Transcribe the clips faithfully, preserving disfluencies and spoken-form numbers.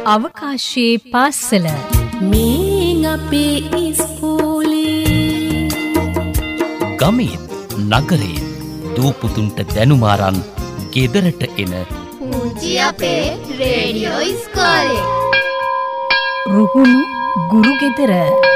අවකාශයේ පාසල මේ අපේ ඉස්කෝලේ ගමේ නගරේ දූපුතුන්ට දැනුමාරන් ගෙදරට එන පූජි අපේ රේඩියෝ ඉස්කෝලේ රුහුණු ගුරු ගෙදර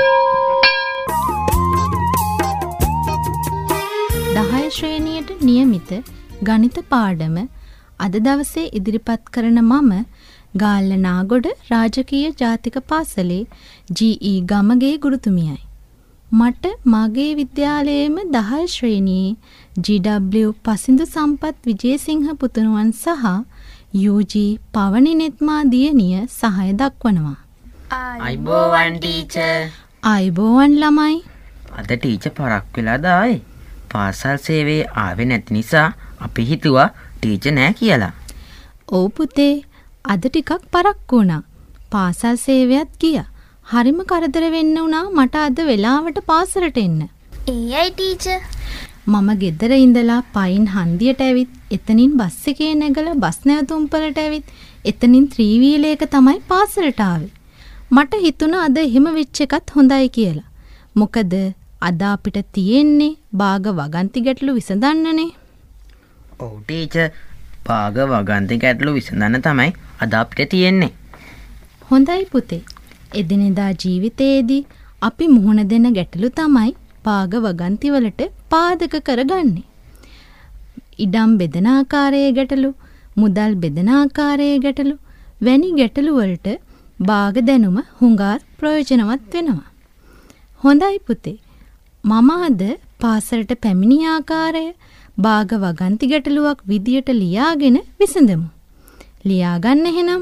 දහය ශ්‍රේණියට නියමිත ගණිත පාඩම අද දවසේ ඉදිරිපත් කරන මම ගාල්ල නාගොඩ රාජකීය ජාතික පාසලේ ජී.ඊ. ගමගේ ගුරුතුමියයි. මට මගේ විද්‍යාලයේම දහය ශ්‍රේණියේ ජී.ඩබ්ලිව්. පසින්දු සම්පත් විජේසිංහ පුතුණුවන් සහ යූ.ජී. පවනි නෙත්මා දියණිය සහාය දක්වනවා. අයිබෝවන් ටීචර්. අයිබෝවන් ළමයි. අද ටීචර් පරක් වෙලාද ආවේ? පාසල් සේවයේ ආවේ නැති නිසා අපි හිතුවා ටීචර් නෑ කියලා. ඔව් පුතේ, අද ටිකක් පරක්කු වුණා. පාසල් සේවයත් ගියා. හරිම කරදර වෙන්න වුණා මට අද වෙලාවට පාසලට එන්න. ඒයි ටීචර්. මම ගෙදර ඉඳලා පයින් හන්දියට ඇවිත් එතනින් බස් එකේ නැගලා බස් නැවතුම්පලට ඇවිත් එතනින් ත්‍රිවීලයක තමයි පාසලට ආවේ. මට හිතුණා අද එහෙම වෙච්ච එකත් හොඳයි කියලා. මොකද අද අපිට තියෙන්නේ භාග වගන්ති ගැටලු විසඳන්නනේ. ඔව් ටීචර්, භාග වගන්ති ගැටලු විසඳන්න තමයි අද අපිට තියෙන්නේ. හොඳයි පුතේ. එදිනෙදා ජීවිතයේදී අපි මුහුණ දෙන ගැටලු තමයි භාග වගන්ති වලට පාදක කරගන්නේ. ඉඩම් බෙදන ආකාරයේ ගැටලු, මුදල් බෙදන ආකාරයේ ගැටලු වැනි ගැටලු වලට භාග දැනුම හුඟා ප්‍රයෝජනවත් වෙනවා. හොඳයි පුතේ. මම අද පාසලට පැමිණි ආකාරය භාග වගන්ති ගැටලුවක් විදියට ලියාගෙන විසඳමු. ලියා ගන්න එහෙනම්.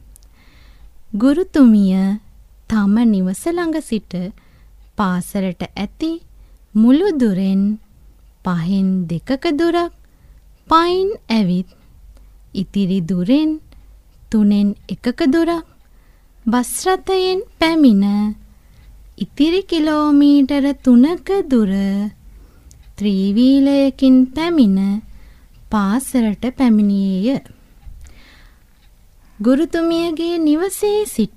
ගුරුතුමිය තම නිවස ළඟ සිට පාසලට ඇති මුළු දුරෙන් පහෙන් දෙකක දුරක් පයින් ඇවිත් ඉතිරි දුරෙන් තුනෙන් එකක දුරක් බස් රථයෙන් පැමිණ ඉතිරි කිලෝමීටර තුනක දුර ත්‍රිවීලයකින් පැමිණ පාසලට පැමිණියේය. ගුරුතුමියගේ නිවසේ සිට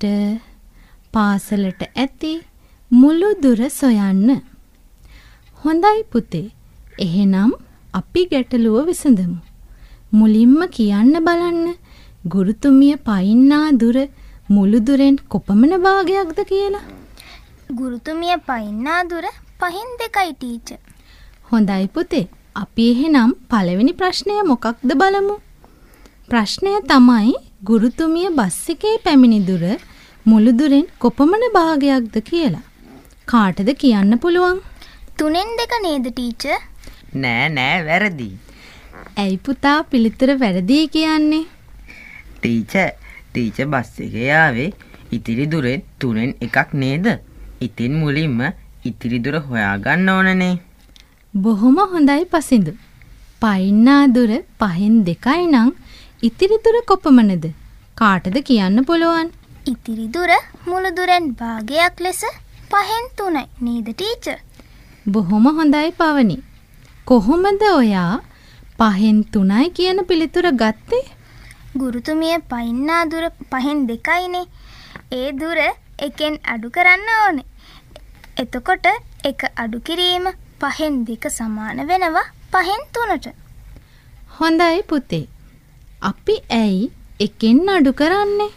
පාසලට ඇති මුළු දුර සොයන්න. හොඳයි පුතේ. එහෙනම් අපි ගැටලුව විසඳමු. මුලින්ම කියන්න බලන්න ගුරුතුමිය පයින්නා දුර මුළු දුරෙන් කොපමණ භාගයක්ද කියලා. ගුරුතුමිය පයින්නා දුර පහෙන් දෙකයි ටීචර්. හොඳයි පුතේ. අපි එහෙනම් පළවෙනි ප්‍රශ්නය මොකක්ද බලමු. ප්‍රශ්නය තමයි ගුරුතුමිය බස් එකේ පැමිණි දුර මුළු දුරෙන් කොපමණ භාගයක්ද කියලා. කාටද කියන්න පුළුවන්? තුනෙන් දෙක නේද ටීචර්? නෑ නෑ වැරදි. ඇයි පුතා පිළිතුර වැරදි කියන්නේ? ටීචර් ටීචර් බස් එකේ ආවේ ඉතිරි දුරෙන් තුනෙන් එකක් නේද? ඉතින් මුලින්ම ඉතිරි දුර හොයාගන්න ඕනනේ. බොහොම හොඳයි පසින්දු. පයින්නා දුර පහෙන් දෙකයි නම් ඉතිරි දුර කොපමණද? කාටද කියන්න පුළුවන්? ඉතිරි දුර මුළු දුරෙන් භාගයක් ලෙස පහෙන් තුනයි නේද ටීචර්? බොහොම හොඳයි පවනි. කොහොමද ඔයා පහෙන් තුනයි කියන පිළිතුර ගත්තේ? ගුරුතුමිය පයින්නා දුර පහෙන් දෙකයිනේ. ඒ දුර එකෙන් අඩු කරන්න ඕනේ. එතකොට එක අඩු කිරීම පහෙන් දෙක සමාන වෙනවා පහෙන් තුනට. හොඳයි පුතේ. අපි ඇයි එකෙන් අඩු කරන්නේ?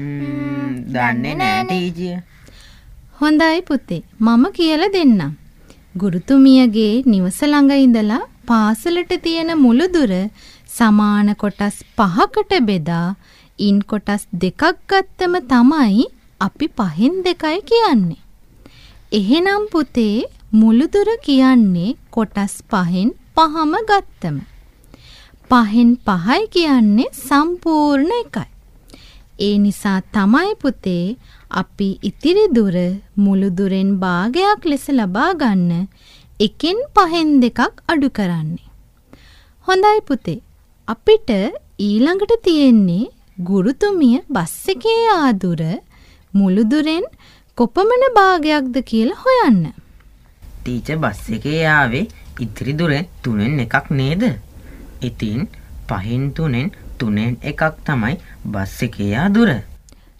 දන්නේ නෑ ටීචර්. හොඳයි පුතේ. මම කියලා දෙන්නම්. ගුරුතුමියගේ නිවස ළඟ ඉඳලා පාසලට තියෙන මුළු දුර සමාන කොටස් පහකට බෙදා ඉන් කොටස් දෙකක් ගත්තම තමයි අපි පහෙන් දෙකයි කියන්නේ. එහෙනම් පුතේ මුළු දුර කියන්නේ කොටස් පහෙන් පහම ගත්තම. පහෙන් පහයි කියන්නේ සම්පූර්ණ එකයි. ඒ නිසා තමයි පුතේ අපි ඉතිරි දුර මුළු දුරෙන් භාගයක් ලෙස ලබා ගන්න එකෙන් පහෙන් දෙකක් අඩු කරන්නේ. හොඳයි පුතේ. අපිට ඊළඟට තියෙන්නේ ගුරුතුමිය බස් එකේ ආ දුර මුළු දුරෙන් කොපමණ භාගයක්ද කියලා හොයන්න. ටීචර් බස් එකේ ආවේ ඉතිරි දුරෙන් තුනෙන් එකක් නේද? ඉතින් පහෙන් තුනෙන් තුනෙන් එකක් තමයි බස් එකේ ආ දුර.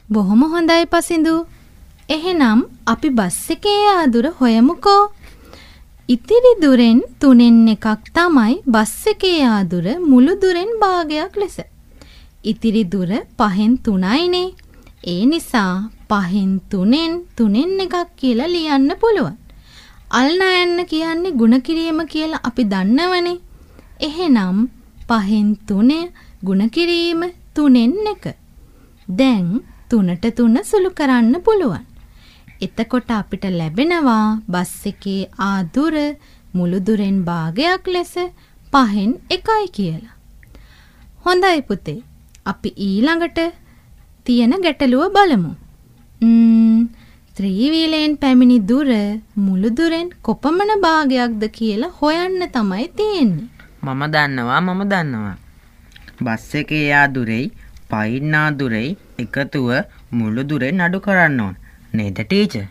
බොහොම හොඳයි පසිඳු. එහෙනම් අපි බස් එකේ යා දුර හොයමුකෝ. ඉතිරි දුරෙන් තුනෙන් එකක් තමයි බස් එකේ යා දුර මුළු දුරෙන් භාගයක් ලෙස. ඉතිරි දුර පහෙන් තුනයිනේ. ඒ නිසා පහෙන් තුනෙන් තුනෙන් එකක් කියලා ලියන්න පුළුවන්. අල්නයන්න කියන්නේ ගුණ කිරීම කියලා අපි දන්නවනේ. එහෙනම් පහෙන් තුන ගුණ කිරීම තුනෙන් එක. දැන් තුනට තුන සුළු කරන්න පුළුවන්. එතකොට අපිට ලැබෙනවා බස් එකේ ආ දුර මුළු දුරෙන් භාගයක් ලෙස පහෙන් එකයි කියලා. හොඳයි පුතේ. අපි ඊළඟට තියෙන ගැටලුව බලමු. ම්ම් ත්‍රිවිලයෙන් පැමිණි දුර මුළු දුරෙන් කොපමණ භාගයක්ද කියලා හොයන්න තමයි තියෙන්නේ. මම දන්නවා මම දන්නවා. බස් එකේ යා දුරෙයි පයින්නා දුරෙයි එකතුව මුළු දුරෙන් අඩු කරන්න ඕන. නේද ටීචර්?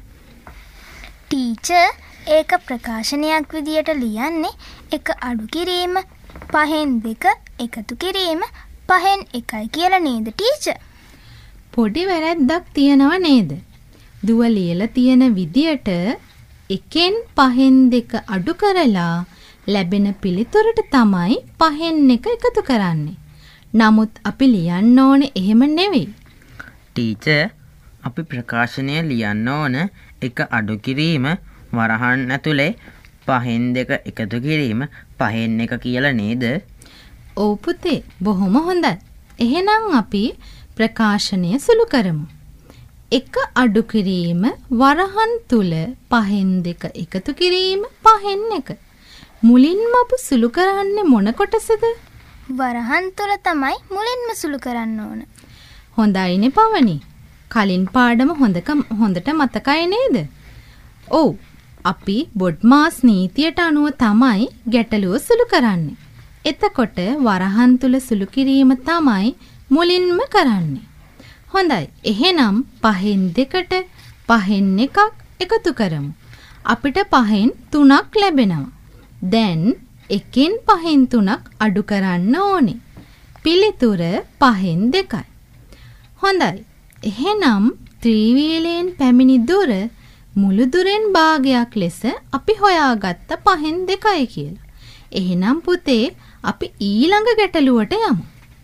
ටීචර් ඒක ප්‍රකාශනයක් විදියට ලියන්නේ එක අඩු කිරීම පහෙන් දෙක එකතු කිරීම පහෙන් එකයි කියලා නේද ටීචර්? පොඩි වැරැද්දක් තියෙනව නේද? දුව ලියලා තියෙන විදියට එකෙන් පහෙන් දෙක අඩු කරලා ලැබෙන පිළිතුරට තමයි පහෙන් එක එකතු කරන්නේ. නමුත් අපි ලියන්න ඕනේ එහෙම නෙවෙයි. ටීචර් අපි ප්‍රකාශනය ලියන්න ඕන එක අඩු කිරීම වරහන් ඇතුලේ පහෙන් දෙක එකතු කිරීම පහෙන් එක කියලා නේද? ඔව් පුතේ බොහොම හොඳයි. එහෙනම් අපි ප්‍රකාශනය සුළු කරමු. එක අඩු කිරීම වරහන් තුල පහෙන් දෙක එකතු කිරීම පහෙන් එක. මුලින්ම අපි සුළු කරන්නේ මොන කොටසද? වරහන් තුල තමයි මුලින්ම සුළු කරන්න ඕන. හොඳයිනේ පවනි. කලින් පාඩම හොඳක හොඳට මතකයි නේද? ඔව්. අපි බොඩ්මාස් නීතියට අනුව තමයි ගැටලුව සුළු කරන්නේ. එතකොට වරහන් තුල සුළු කිරීම තමයි මුලින්ම කරන්නේ. හොඳයි. එහෙනම් පහෙන් දෙකට පහෙන් එකක් එකතු කරමු. අපිට පහෙන් තුනක් ලැබෙනවා. දැන් එකෙන් පහෙන් තුනක් අඩු කරන්න ඕනේ. පිළිතුර පහෙන් දෙකයි. හොඳයි. එහෙනම් ත්‍රිවිලයෙන් පැමිණි දුර මුළු දුරෙන් භාගයක් ලෙස අපි හොයාගත්ත පහෙන් දෙකයි කියලා. එහෙනම් පුතේ අපි ඊළඟ ගැටලුවට යමු.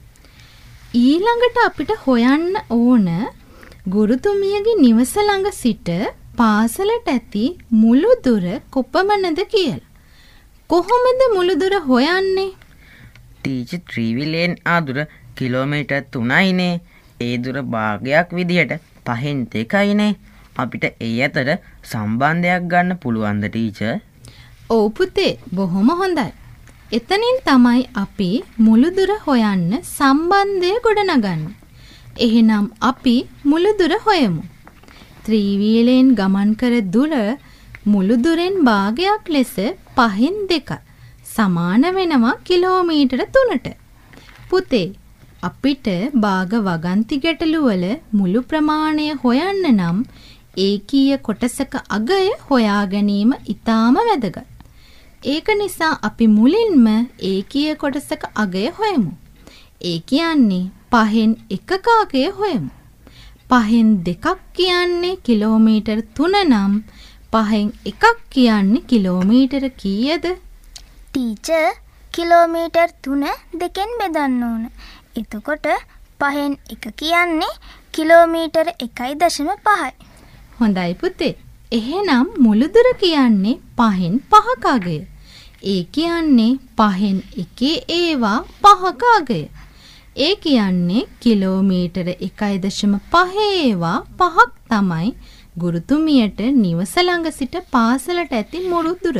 ඊළඟට අපිට හොයන්න ඕන ගුරුතුමියගේ නිවස ළඟ සිට පාසලට ඇති මුළු දුර කොපමණද කියලා. කොහොමද මුළු දුර හොයන්නේ? ටීචර් ත්‍රිවිලයෙන් ආ දුර කිලෝමීටර් තුනයිනේ. ඒ දුර භාගයක් විදියට පහෙන් දෙකයිනේ. අපිට ඒ අතර සම්බන්ධයක් ගන්න පුළුවන්ද ටීචර්? ඔව් පුතේ බොහොම හොඳයි. එතනින් තමයි අපි මුළු දුර හොයන්න සම්බන්ධය ගොඩනගන්නේ. එහෙනම් අපි මුළු දුර හොයමු. ත්‍රිවිලයෙන් ගමන් කර දුර මුළු දුරෙන් භාගයක් ලෙස පහෙන් දෙක සමාන වෙනවා කිලෝමීටර තුනට. පුතේ අපිට භාග වගන්ති ගැටලුවල මුළු ප්‍රමාණය හොයන්න නම් ඒකීය කොටසක අගය හොයා ගැනීම ඉතාම වැදගත්. ඒක නිසා අපි මුලින්ම ඒකීය කොටසක අගය හොයමු. ඒ කියන්නේ පහෙන් එකක අගය හොයමු. පහෙන් දෙකක් කියන්නේ කිලෝමීටර් තුන නම් පහෙන් එකක් කියන්නේ කිලෝමීටර කීයද? ටීචර් කිලෝමීටර් තුන දෙකෙන් බෙදන්න ඕන. එතකොට පහෙන් එක කියන්නේ කිලෝමීටර එකයි දශම පහයි. හොඳයි පුතේ. එහෙනම් මුළු දුර කියන්නේ පහෙන් පහක අගය. ඒ කියන්නේ පහෙන් එකේ ඒවා පහක අගය. ඒ කියන්නේ කිලෝමීටර එකයි දශම පහ ඒවා පහක් තමයි ගුරුතුමියට නිවස ළඟ සිට පාසලට ඇති මුළු දුර.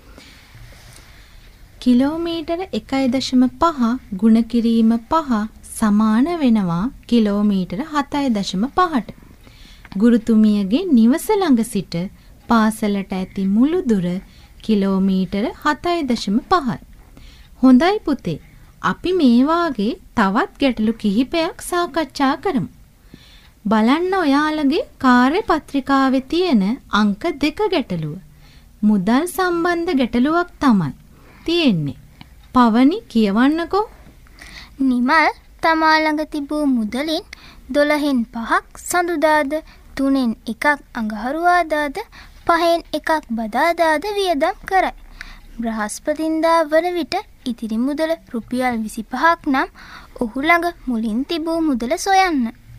කිලෝමීටර එකයි දශම පහ ගුණ කිරීම පහ සමාන වෙනවා කිලෝමීටර හතයි දශම පහට. ගුරුතුමියගේ නිවස ළඟ සිට පාසලට ඇති මුළු දුර කිලෝමීටර හතයි දශම පහයි. හොඳයි පුතේ. අපි මේ වාගේ තවත් ගැටලු කිහිපයක් සාකච්ඡා කරමු. බලන්න ඔයාලගේ කාර්ය පත්‍රිකාවේ තියෙන අංක දෙක ගැටලුව. මුදල් සම්බන්ධ ගැටලුවක් තමයි තියෙන්නේ. පවනි කියවන්නකෝ. නිමල් තමා ළඟ තිබූ මුදලින් දොළහෙන් පහක් සඳුදාද, තුනෙන් එකක් අඟහරුවාදාද, පහෙන් එකක් බදාදාද වියදම් කරයි. බ්‍රහස්පතින්දා වන විට ඉතිරි මුදල රුපියල් විසිපහක් නම් ඔහු ළඟ මුලින් තිබූ මුදල සොයන්න.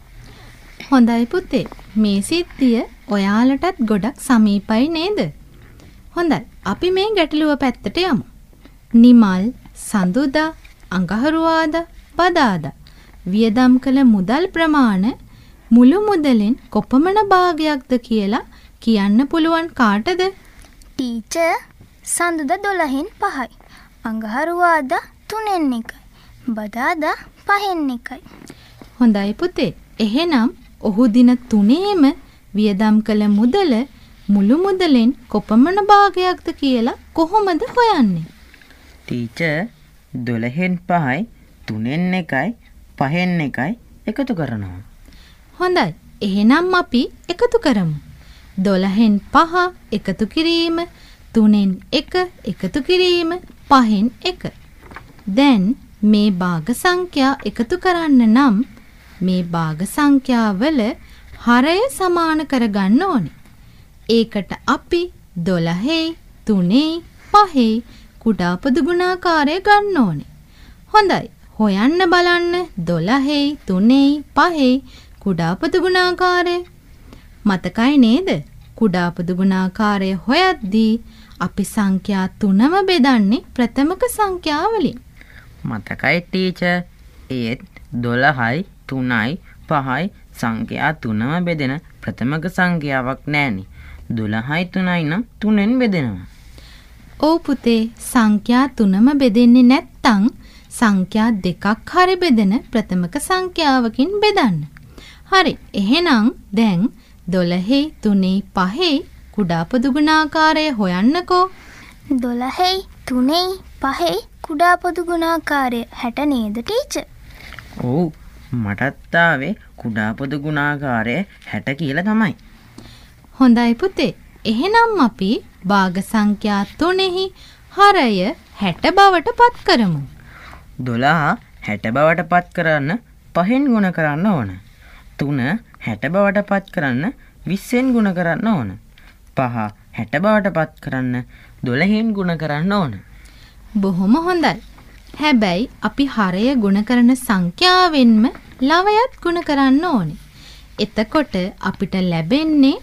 හොඳයි පුතේ. මේ සිද්ධිය ඔයාලටත් ගොඩක් සමීපයි නේද? හොඳයි. අපි මේ ගැටලුව පැත්තට යමු. නිමල්, සඳුදා, අඟහරුවාදා, බදාදා වියදම් කළ මුදල් ප්‍රමාණ මුළු මුදලෙන් කොපමණ භාගයක්ද කියලා කියන්න පුළුවන් කාටද? ටීචර්, සඳුදා දොළහෙන් පහයි, අඟහරුවාදා තුනෙන් එකයි, බදාදා පහෙන් එකයි. හොඳයි පුතේ. එහෙනම් ඔහු දින තුනේම වියදම් කළ මුදල මුළු මුදලෙන් කොපමණ භාගයක්ද කියලා කොහොමද හොයන්නේ? ටීචර්, දොළහෙන් පහයි, තුනෙන් එකයි, පහෙන් එකයි එකතු කරනවා. හොඳයි. එහෙනම් අපි එකතු කරමු. දොළහෙන් පහ එකතු කිරීම, තුනෙන් එක එකතු කිරීම, පහෙන් එක. දැන් මේ භාග සංඛ්‍යා එකතු කරන්න නම් මේ භාග සංඛ්‍යාවල හරය සමාන කරගන්න ඕනේ. ඒකට අපි දොළහේ, තුනේ, පහේ කුඩා පොදු ගුණාකාරය ගන්න ඕනේ. හොඳයි. හොයන්න බලන්න දොළහේ, තුනේ, පහේ කුඩා පොදු ගුණාකාරය. මතකයි නේද? කුඩා පොදු ගුණාකාරය හොයද්දී අපි සංඛ්‍යා තුනම බෙදන්නේ ප්‍රථමක සංඛ්‍යාවලින්. මතකයි ටීචර්. ඒත් දොළහයි, තුනයි, පහයි සංඛ්‍යා තුනම බෙදෙන ප්‍රථමක සංඛ්‍යාවක් නෑනේ. දොළහයි තුනයි නම් තුනෙන් බෙදෙනවා. ඔව් පුතේ. සංඛ්‍යා තුනම බෙදෙන්නේ නැත්තම් සංඛ්‍යා දෙකක් හරි බෙදෙන ප්‍රථමක සංඛ්‍යාවකින් බෙදන්න. හරි. එහෙනම් දැන් දොළහේ, තුනේ, පහේ කුඩා පොදු ගුණාකාරය හොයන්නකෝ. දොළහේ, තුනේ, පහේ කුඩා පොදු ගුණාකාරය හැට නේද ටීචර්? ඔව්. මටත් ආවේ කුඩා පොදු ගුණාකාරය හැට කියලා තමයි. හොඳයි පුතේ. එහෙනම් අපි භාග සංඛ්‍යා තුනෙහි හරය හැට බවට පත් කරමු. දොළහ හැට බවට පත් කරන්න පහෙන් ගුණ කරන්න ඕන. තුන හැට බවට පත් කරන්න විස්සෙන් ගුණ කරන්න ඕන. පහ හැට බවට පත් කරන්න දොළහෙන් ගුණ කරන්න ඕන. බොහොම හොඳයි. හැබැයි අපි හරය ගුණ කරන සංඛ්‍යාවෙන්ම ලවයත් ගුණ කරන්න ඕනේ. එතකොට අපිට ලැබෙන්නේ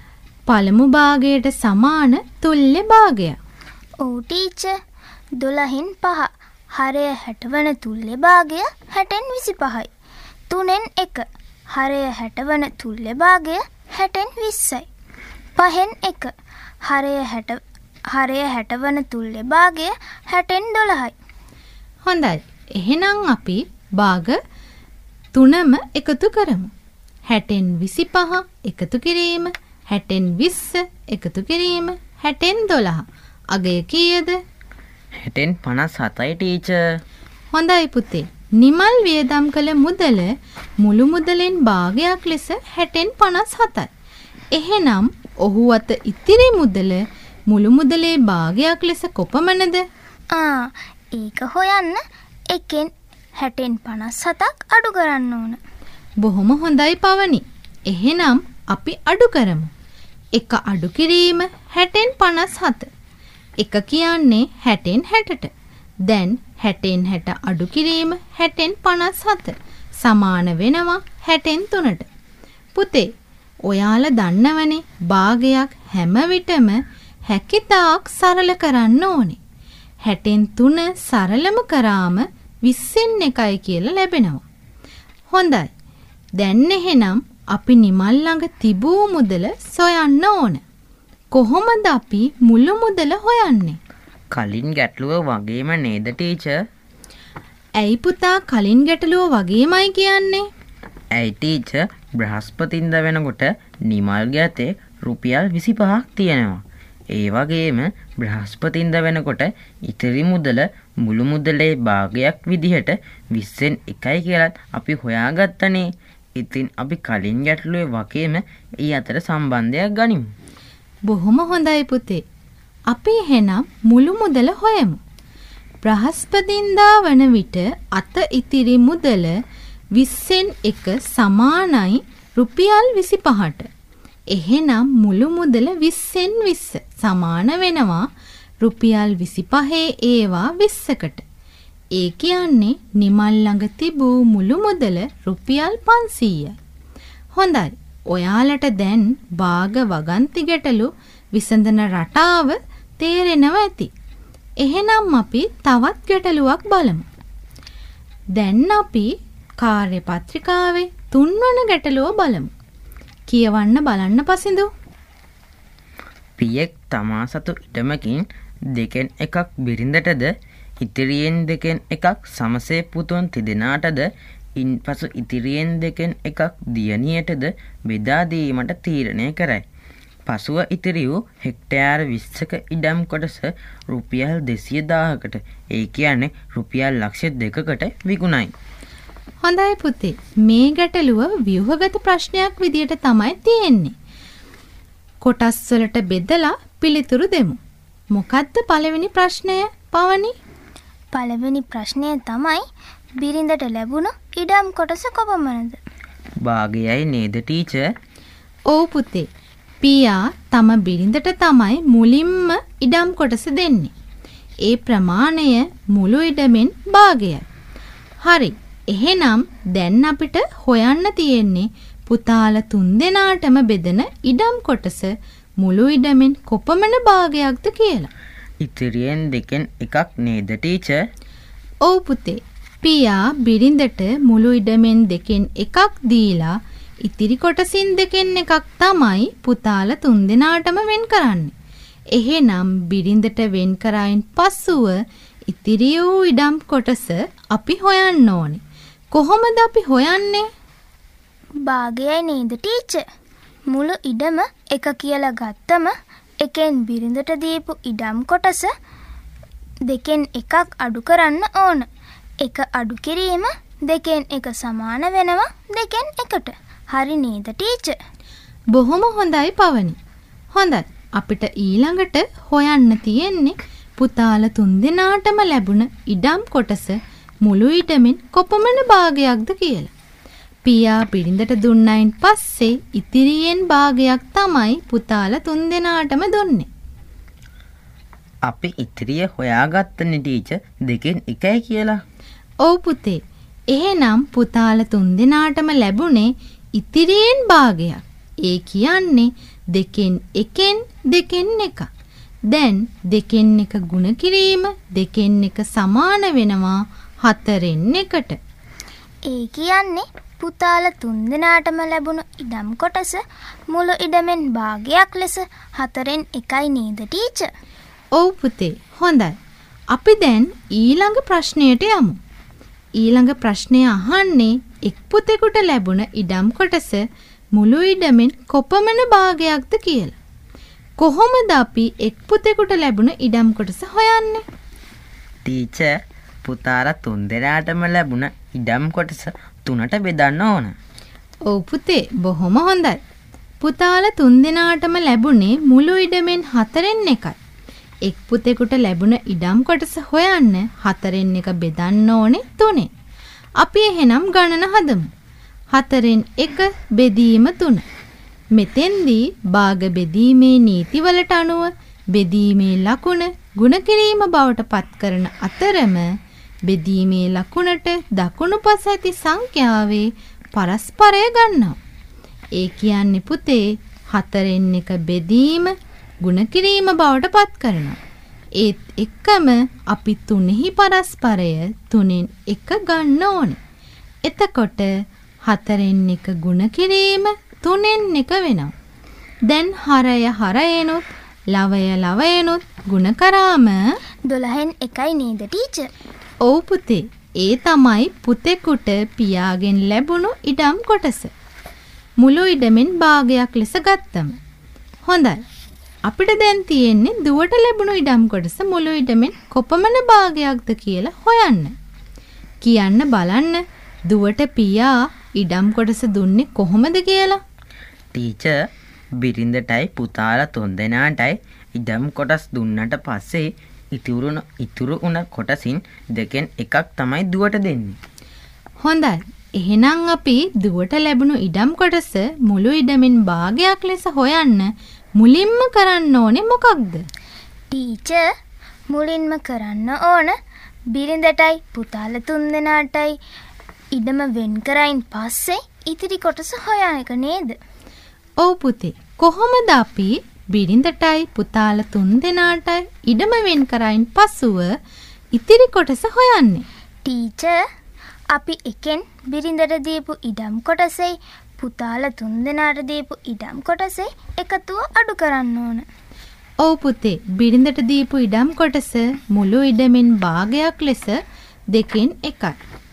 පළමු භාගයට සමාන තුල්්‍ය භාගයක්. ඔව් ටීචර්. දොළහෙන් පහ හරය හැට වන තුල්්‍ය භාගය හැටෙන් විසිපහයි. තුනෙන් එක හරය හැට වන තුල්්‍ය භාගය හැටෙන් විස්සයි. පහෙන් එක හරය හැට හරය හැට වන තුල්්‍ය භාගය හැටෙන් දොළහයි. හොඳයි. එහෙනම් අපි භාග තුනම එකතු කරමු. හැටෙන් විසිපහ එකතු කිරීම, හැටෙන් විස්ස එකතු කිරීම, හැටෙන් දොළහ. අගය කීයද? හැටෙන් පනස් හතයි ටීචර්. හොඳයි පුතේ. නිමල් වියදම් කළ මුදල මුළු මුදලෙන් භාගයක් ලෙස හැටෙන් පනස් හතයි. එහෙනම් ඔහු අත ඉතිරි මුදල මුළු මුදලේ භාගයක් ලෙස කොපමණද? ආ ඒක හොයන්න එකෙන් හැටෙන් පනස් හතක් අඩු කරන්න ඕන. බොහොම හොඳයි පවනි. එහෙනම් අපි අඩු කරමු. එක අඩු කිරීම හැටෙන් පනස් හත. එක කියන්නේ හැටෙන් හැටට. දැන් හැටෙන් හැට අඩු කිරීම හැටෙන් පනස් හත සමාන වෙනවා හැටෙන් තුනට. පුතේ, ඔයාලා දන්නවනේ භාගයක් හැම විටම හැකිතාක් සරල කරන්න ඕනේ. හැටෙන් තුන සරලම කරාම විස්සෙන් එකයි කියලා ලැබෙනවා. හොඳයි. දැන් එහෙනම් අපි නිමල් ළඟ තිබූ මුදල සොයන්න ඕන. කොහොමද අපි මුළු මුදල හොයන්නේ? කලින් ගැටලුව වගේම නේද ටීචර්? ඇයි පුතා කලින් ගැටලුව වගේමයි කියන්නේ? ඇයි ටීචර්, බ්‍රහස්පතින්දා වෙනකොට නිමල්ගේ අතේ රුපියල් විසිපහක් තියෙනවා. ඒ වගේම බ්‍රහස්පතින්දා වෙනකොට ඉතිරි මුදල මුළු මුදලේ භාගයක් විදිහට විස්සෙන් එකයි කියලත් අපි හොයාගත්තනේ. ඉතින් අපි කලින් ගැටලුවේ වගේම ඒ අතර සම්බන්ධයක් ගනිමු. බොහොම හොඳයි පුතේ. අපි එහෙනම් මුළු මුදල හොයමු. බ්‍රහස්පතින්දා වන විට අත ඉතිරි මුදල විස්සෙන් එක සමානයි රුපියල් විසිපහට. එහෙනම් මුළු මුදල විස්සෙන් විස්ස සමාන වෙනවා රුපියල් විසිපහේ ඒවා විස්සකට. ඒ කියන්නේ නිමල් ළඟ තිබූ මුළු මුදල රුපියල් පන්සීයයි. හොඳයි. ඔයාලට දැන් භාග වගන්ති ගැටලු විසඳන රටාව තේරෙනවා ඇති. එහෙනම් අපි තවත් ගැටලුවක් බලමු. දැන් අපි කාර්ය පත්‍රිකාවේ තුන්වන ගැටලුව බලමු. කියවන්න බලන්න පසින්දු. පියෙක් තමා සතු ඉඩමකින් දෙකෙන් එකක් බිරිඳටද ඉතිරියෙන් දෙකෙන් එකක් සමසේ පුතුන් තිදෙනාටද ඉන්පසු ඉතිරියෙන් දෙකෙන් එකක් දියණියටද බෙදා දීමට තීරණය කරයි. පසුව ඉතිරි වූ හෙක්ටයාර විස්සක ඉඩම් කොටස රුපියල් දෙසිය දාහකට ඒ කියන්නේ රුපියල් ලක්ෂ දෙකකට විකුණයි. හොඳයි පුතේ. මේ ගැටලුව ව්‍යුහගත ප්‍රශ්නයක් විදියට තමයි තියෙන්නේ. කොටස් වලට බෙදලා පිළිතුරු දෙමු. මොකද්ද පළවෙනි ප්‍රශ්නය පවනි? පළවෙනි ප්‍රශ්නය තමයි බිරිඳට ලැබුණු ඉඩම් කොටස කොපමණද? භාගයයි නේද ටීචර්? ඔව් පුතේ. පියා තම බිරිඳට තමයි මුලින්ම ඉඩම් කොටස දෙන්නේ. ඒ ප්‍රමාණය මුළු ඉඩමෙන් භාගයයි. හරි. එහෙනම් දැන් අපිට හොයන්න තියෙන්නේ පුතාලා තුන්දෙනාටම බෙදෙන ඉඩම් කොටස මුළු ඉඩමෙන් කොපමණ භාගයක්ද කියලා. ඉතිරියෙන් දෙකෙන් එකක් නේද ටීචර්? ඔව් පුතේ. පියා බිරිඳට මුළු ඉඩමෙන් දෙකෙන් එකක් දීලා ඉතිරි කොටසින් දෙකෙන් එකක් තමයි පුතාලා තුන්දෙනාටම වෙන් කරන්නේ. එහෙනම් බිරිඳට වෙන් කරයින් පසුව ඉතිරි වූ ඉඩම් කොටස අපි හොයන්න ඕනේ. කොහොමද අපි හොයන්නේ? භාගයයි නේද ටීචර්? මුළු ඉඩම එක කියලා ගත්තම එකෙන් බිරිඳට දීපු ඉඩම් කොටස දෙකෙන් එකක් අඩු කරන්න ඕන. එක අඩු කිරීම දෙකෙන් එක සමාන වෙනවා දෙකෙන් එකට. හරි නේද ටීචර්? බොහොම හොඳයි පවනි. හොඳයි. අපිට ඊළඟට හොයන්න තියෙන්නේ පුතාලා තුන්දෙනාටම ලැබුණ ඉඩම් කොටස මුළු ඉඩමෙන් කොපමණ භාගයක්ද කියලා. පියා බිරිඳට දුන්නයින් පස්සේ ඉතිරියෙන් භාගයක් තමයි පුතාලා තුන්දෙනාටම දුන්නේ. අපි ඉතිරිය හොයාගත්තනේ ටීචර් දෙකෙන් එකයි කියලා. ඔව් පුතේ. එහෙනම් පුතාලා තුන්දෙනාටම ලැබුණේ ඉතිරියෙන් භාගයක්. ඒ කියන්නේ දෙකෙන් එකෙන් දෙකෙන් එක. දැන් දෙකෙන් එක ගුණ කිරීම දෙකෙන් එක සමාන වෙනවා හතරෙන් එකට. ඒ කියන්නේ පුතාලා තුන්දෙනාටම ලැබුණු ඉඩම් කොටස මුළු ඉඩමෙන් භාගයක් ලෙස හතරෙන් එකයි නේද ටීචර්? ඔව් පුතේ. හොඳයි. අපි දැන් ඊළඟ ප්‍රශ්නයට යමු. ඊළඟ ප්‍රශ්නය අහන්නේ එක් පුතෙකුට ලැබුණ ඉඩම් කොටස මුළු ඉඩමෙන් කොපමණ භාගයක්ද කියලා. කොහොමද අපි එක් පුතෙකුට ලැබුණ ඉඩම් කොටස හොයන්නේ? ටීචර් පුතාලා තුන්දෙනාටම ලැබුණ ඉඩම් කොටස තුනට බෙදන්න ඕන. ඔව් පුතේ. බොහොම හොඳයි. පුතාලා තුන්දෙනාටම ලැබුණේ මුළු ඉඩමෙන් හතරෙන් එකයි. එක් පුතෙකුට ලැබුණ ඉඩම් කොටස හොයන්න හතරෙන් එක බෙදන්න ඕනේ තුනෙන්. අපි එහෙනම් ගණන හදමු. හතරෙන් එක බෙදීම තුන. මෙතෙන්දී භාග බෙදීමේ නීතිවලට අනුව බෙදීමේ ලකුණ ගුණ කිරීම බවට පත් කරන අතරම බෙදීමේ ලකුණට දකුණු පස ඇති සංඛ්‍යාවේ පරස්පරය ගන්නවා. ඒ කියන්නේ පුතේ හතරෙන් එක බෙදීම ගුණ කිරීම බවට පත් කරනවා. ඒත් එක්කම අපි තුනෙහි පරස්පරය තුනෙන් එක ගන්න ඕනේ. එතකොට හතරෙන් එක ගුණ කිරීම තුනෙන් එක වෙනවා. දැන් හරය හරයනොත් ලවය ලවයනොත් ගුණ කරාම දොළහෙන් එකයි නේද ටීචර්? ඔව් පුතේ. ඒ තමයි පුතෙකුට පියාගෙන් ලැබුණු ඉඩම් කොටස. මුළු ඉඩමෙන් භාගයක් ලෙස ගත්තම. හොඳයි. අපිට දැන් තියෙන්නේ දුවට ලැබුණු ඉඩම් කොටස මුළු ඉඩමෙන් කොපමණ භාගයක්ද කියලා හොයන්න. කියන්න බලන්න දුවට පියා ඉඩම් කොටස දුන්නේ කොහොමද කියලා? ටීචර් බිරිඳටයි පුතාලා තුන්දෙනාටයි ඉඩම් කොටස් දුන්නට පස්සේ ඉතුරුන ඉතුරු වුණ කොටසින් දෙකෙන් එකක් තමයි දුවට දෙන්නේ. හොඳයි. එහෙනම් අපි දුවට ලැබුණු ඉඩම් කොටස මුළු ඉඩමින් භාගයක් ලෙස හොයන්න මුලින්ම කරන්න ඕනේ මොකක්ද? ටීචර් මුලින්ම කරන්න ඕන බිරිඳටයි පුතාලා තුන්දෙනාටයි ඉඩම වෙන් කරයින් පස්සේ ඉතිරි කොටස හොයන එක නේද? ඔව් පුතේ. කොහොමද අපි බිරිඳටයි පුතාලා තුන්දෙනාටයි ඉඩම වෙන් කරයින් පසුව ඉතිරි කොටස හොයන්නේ? ටීචර් අපි එකෙන් බිරිඳට දීපු ඉඩම් කොටසයි පුතාලා තුන්දෙනාට දීපු ඉඩම් කොටසයි එකතුව අඩු කරන්න ඕන. ඔව් පුතේ. බිරිඳට දීපු ඉඩම් කොටස මුළු ඉඩමින් භාගයක් ලෙස දෙකෙන් එකයි.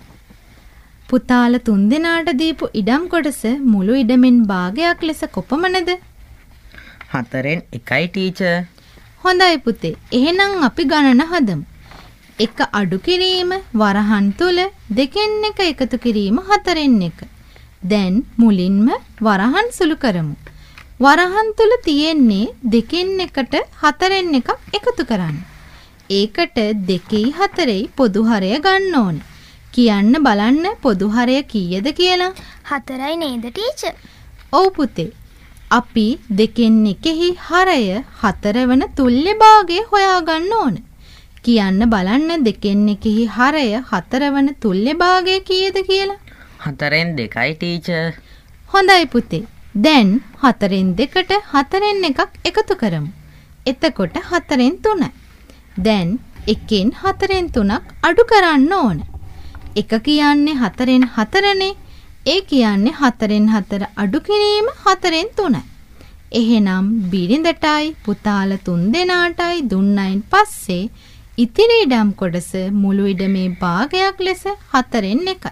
පුතාලා තුන්දෙනාට දීපු ඉඩම් කොටස මුළු ඉඩමින් භාගයක් ලෙස කොපමණද? හතරෙන් එකයි ටීචර්. හොඳයි පුතේ. එහෙනම් අපි ගණන හදමු. එක අඩු කිරීම වරහන් තුල දෙකෙන් එක එකතු කිරීම හතරෙන් එක. දැන් මුලින්ම වරහන් සුළු කරමු. වරහන් තුල තියෙන්නේ දෙකෙන් එකට හතරෙන් එකක් එකතු කරන්න. ඒකට දෙකේ හතරේ පොදු හරය ගන්න ඕන. කියන්න බලන්න පොදු හරය කීයද කියලා? හතරයි නේද ටීචර්? ඔව් පුතේ. අපි දෙකෙන් එකෙහි හරය හතර වන තුල්්‍ය භාගය හොයාගන්න ඕන. කියන්න බලන්න දෙකෙන් එකෙහි හරය හතර වන තුල්්‍ය භාගය කීයද කියලා? හතරෙන් දෙකයි ටීචර්. හොඳයි පුතේ. දැන් හතරෙන් දෙකට හතරෙන් එකක් එකතු කරමු. එතකොට හතරෙන් තුනයි. දැන් එකෙන් හතරෙන් තුනක් අඩු කරන්න ඕන. එක කියන්නේ හතරෙන් හතරනේ. ඒ කියන්නේ හතරෙන් හතර අඩු කිරීම හතරෙන් තුනයි. එහෙනම් බිරිඳටයි පුතාලා තුන්දෙනාටයි දුන්නයින් පස්සේ ඉතිරි ඉඩම් කොටස මුළු ඉඩමේ භාගයක් ලෙස හතරෙන් එකයි.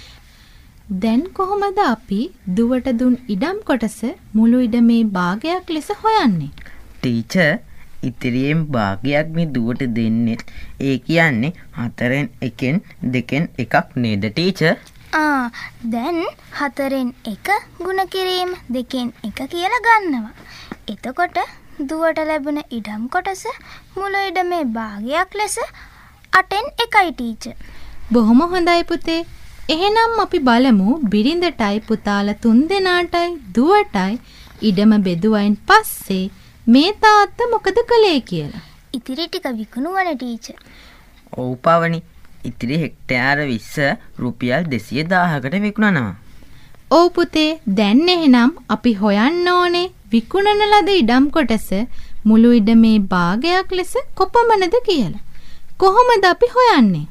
දැන් කොහොමද අපි දුවට දුන් ඉඩම් කොටස මුළු ඉඩමේ භාගයක් ලෙස හොයන්නේ? ටීචර් ඉතිරියෙන් භාගයක් මේ දුවට දෙන්නේ. ඒ කියන්නේ හතරෙන් එකෙන් දෙකෙන් එකක් නේද ටීචර්? ආ දැන් හතරෙන් එක ගුණ කිරීම දෙකෙන් එක කියලා ගන්නවා. එතකොට දුවට ලැබුණ ඉඩම් කොටස මුළු ඉඩමේ භාගයක් ලෙස අටෙන් එකයි ටීචර්. බොහොම හොඳයි පුතේ. එහෙනම් අපි බලමු බිරිඳටයි පුතාලා තුන්දෙනාටයි දුවටයි ඉඩම බෙදුවයින් පස්සේ මේ තාත්තා මොකද කළේ කියලා. ඉතිරි ටික විකුණුවන ටීචර්. ඔව් පවනි. ඉතිරි හෙක්ටයාර විස්ස රුපියල් දෙසිය දාහකට විකුණනවා. ඔව් පුතේ. දැන් එහෙනම් අපි හොයන්න ඕනේ විකුණන ලද ඉඩම් කොටස මුළු ඉඩමේ භාගයක් ලෙස කොපමණද කියලා. කොහොමද අපි හොයන්නේ?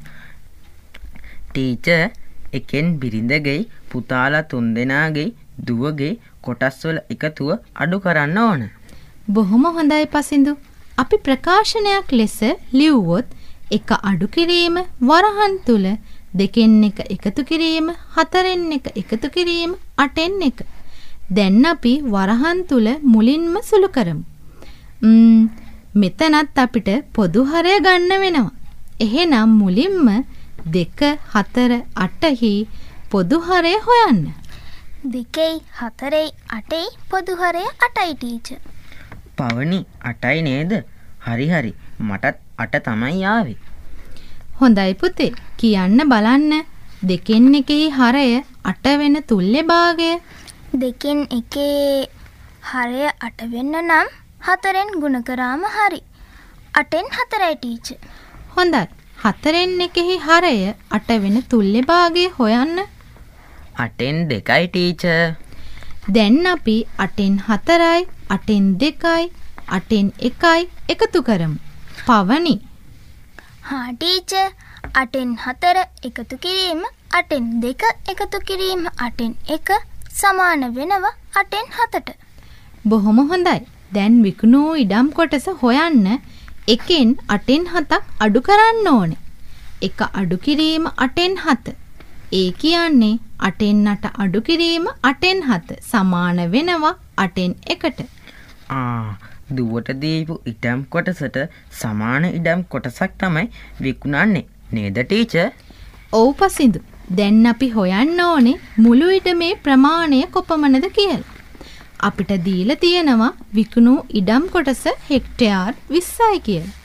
ටීචර් එකෙන් බිරිඳගේ පුතාලා තුන්දෙනාගේ දුවගේ කොටස්වල එකතුව අඩු කරන්න ඕන. බොහොම හොඳයි පසිඳු. අපි ප්‍රකාශනයක් ලෙස ලිව්වොත් එක අඩු කිරීම වරහන් තුල දෙකෙන් එක එකතු කිරීම හතරෙන් එක එකතු කිරීම අටෙන් එක. දැන් අපි වරහන් තුල මුලින්ම සුළු කරමු. ම්ම් මෙතනත් අපිට පොදු හරය ගන්න වෙනවා. එහෙනම් මුලින්ම දෙක හතර අටහි පොදු හරය හොයන්න. දෙකයි හතරයි අටයි පොදු හරය අටයි ටීචර්. පවනි අටයි නේද? හරි හරි. මටත් අට තමයි ආවේ. හොඳයි පුතේ. කියන්න බලන්න දෙකෙන් එකේ හරය අට වෙන තුල්්‍ය භාගය. දෙකෙන් එකේ හරය අට වෙන්න නම් හතරෙන් ගුණ කරාම හරි. අටෙන් හතරයි ටීචර්. හොඳයි. හතරෙන් එකෙහි හරය අට වෙන තුල්්‍ය භාගය හොයන්න. අටෙන් දෙකයි ටීචර්. දැන් අපි අටෙන් හතරයි අටෙන් දෙකයි අටෙන් එකයි එකතු කරමු. පවනි. හා ටීචර් අටෙන් හතර එකතු කිරීම අටෙන් දෙක එකතු කිරීම අටෙන් එක සමාන වෙනවා අටෙන් හතට. බොහොම හොඳයි. දැන් විකුණූ ඉඩම් කොටස හොයන්න එකෙන් අටෙන් හතක් අඩු කරන්න ඕනේ. එක අඩු කිරීම අටෙන් හත. ඒ කියන්නේ අටෙන් අට අඩු කිරීම අටෙන් හත සමාන වෙනවා අටෙන් එකට. ආ දුවට දීපු ඉඩම් කොටසට සමාන ඉඩම් කොටසක් තමයි විකුණන්නේ නේද ටීචර්? ඔව් පසිඳු. දැන් අපි හොයන්න ඕනේ මුළු ඉඩමේ ප්‍රමාණය කොපමණද කියලා. අපිට දීලා තියෙනවා විකුණු ඉඩම් කොටස හෙක්ටයාර් විස්සයි කියලා.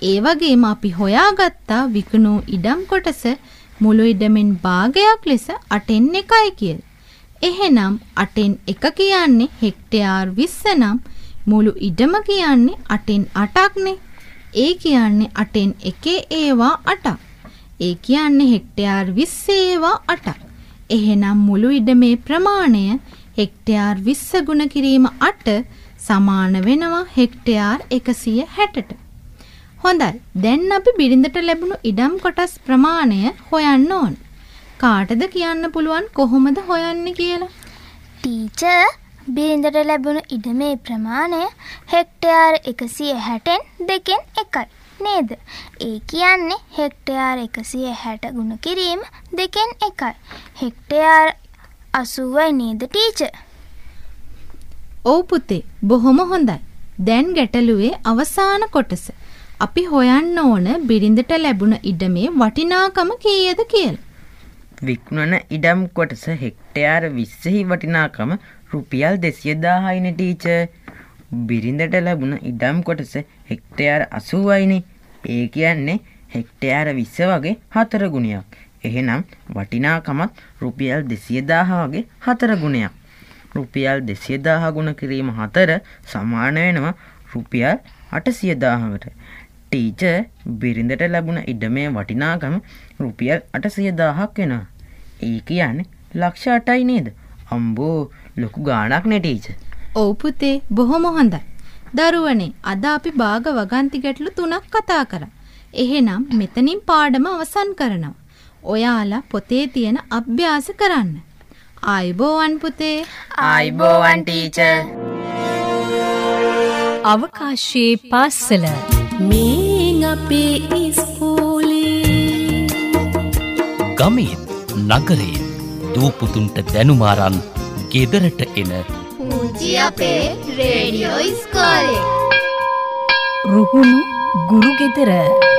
ඒ වගේම අපි හොයාගත්තා විකුණු ඉඩම් කොටස මුළු ඉඩමෙන් භාගයක් ලෙස අටෙන් එකයි කියලා. එහෙනම් අටෙන් එක කියන්නේ හෙක්ටයාර් විස්ස නම් මුළු ඉඩම කියන්නේ අටෙන් අටක්නේ. ඒ කියන්නේ අටෙන් එකේ ඒවා අටක්. ඒ කියන්නේ හෙක්ටයාර් විස්ස ඒවා අටක්. එහෙනම් මුළු ඉඩමේ ප්‍රමාණය හෙක්ටයාර් විස්ස ගුණ කිරීම අට සමාන වෙනවා හෙක්ටයාර් එකසිය හැටට. හොඳයි. දැන් අපි බිරිඳට ලැබුණු ඉඩම් කොටස් ප්‍රමාණය හොයන්න ඕන. කාටද කියන්න පුළුවන් කොහොමද හොයන්නේ කියලා? ටීචර්, බිරිඳට ලැබුණු ඉඩමේ ප්‍රමාණය හෙක්ටයාර් එකසිය හැටෙන් දෙකෙන් එකයි නේද? ඒ කියන්නේ හෙක්ටයාර් එකසිය හැට ගුණ කිරීම දෙකෙන් එකයි. හෙක්ටයාර් අසූවයි නේද ටීචර්? ඔව් පුතේ, බොහොම හොඳයි. දැන් ගැටලුවේ අවසාන කොටස. අපි හොයන්න ඕන බිරිඳට ලැබුණ ඉඩමේ වටිනාකම කීයද කියලා. විකුණන ඉඩම් කොටස හෙක්ටයාර විස්සෙහි වටිනාකම රුපියල් දෙසිය දාහයිනේ ටීචර්. බිරිඳට ලැබුණ ඉඩම් කොටස හෙක්ටයාර අසූවයිනේ. ඒ කියන්නේ හෙක්ටයාර විස්ස වගේ හතර ගුණයක්. එහෙනම් වටිනාකමත් රුපියල් දෙසිය දාහ වගේ හතර ගුණයක්. රුපියල් දෙසිය දාහ ගුණ කිරීම හතර සමාන වෙනවා රුපියල් අටසිය දාහකට. ටීචර්, බිරිඳට ලැබුණ ඉඩමේ වටිනාකම රුපියල් අටසිය දාහක් වෙනවා. ඒ කියන්නේ ලක්ෂ අටයි නේද? අම්බෝ, ලොකු ගාණක් නේ ටීචර්. ඔව් පුතේ, බොහොම හොඳයි. දරුවනේ, අද අපි භාග වගන්ති ගැටලු තුනක් කතා කරා. එහෙනම් මෙතනින් පාඩම අවසන් කරනවා. ඔයාලා පොතේ තියෙන අභ්‍යාස කරන්න. ආයිබෝවන් පුතේ. ආයිබෝවන් ටීචර්. අවකාශයේ පාසල මේ අපේ ඉස්කෝලේ ගමේ නගරේ දූපුතුන්ට දැනුමාරන් ගෙදරට එන පුංචි අපේ රේඩියෝ ඉස්කෝලේ රුහුණු ගුරු ගෙදර